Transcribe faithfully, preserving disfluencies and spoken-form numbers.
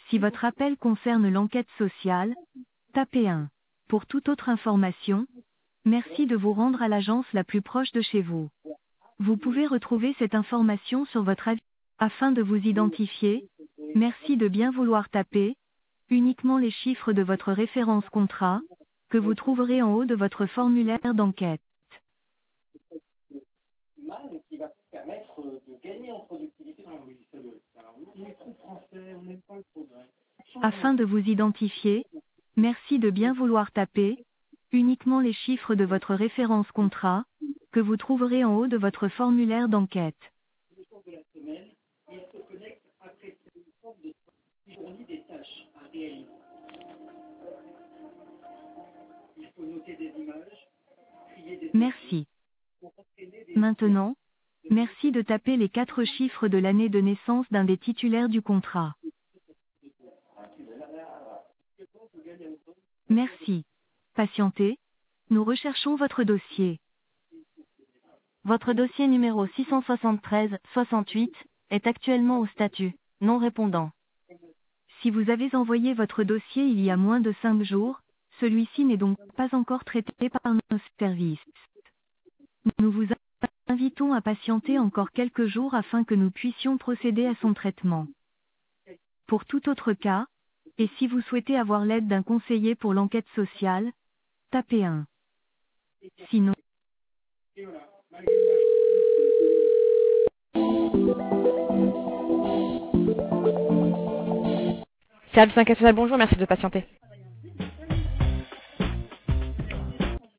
Si votre appel concerne l'enquête sociale, tapez un. Pour toute autre information, merci de vous rendre à l'agence la plus proche de chez vous. Vous pouvez retrouver cette information sur votre avis. Afin de vous identifier, merci de bien vouloir taper uniquement les chiffres de votre référence contrat, que vous trouverez en haut de votre formulaire d'enquête. Afin de vous identifier, merci de bien vouloir taper uniquement les chiffres de votre référence contrat, que vous trouverez en haut de votre formulaire d'enquête. Merci. Maintenant, merci de taper les quatre chiffres de l'année de naissance d'un des titulaires du contrat. Merci. Patientez. Nous recherchons votre dossier. Votre dossier numéro six cent soixante-treize soixante-huit est actuellement au statut non répondant. Si vous avez envoyé votre dossier il y a moins de cinq jours, celui-ci n'est donc pas encore traité par nos services. Nous vous invitons à patienter encore quelques jours afin que nous puissions procéder à son traitement. Pour tout autre cas, et si vous souhaitez avoir l'aide d'un conseiller pour l'enquête sociale, tapez un. Sinon, Service enquête sociale, bonjour, merci de patienter.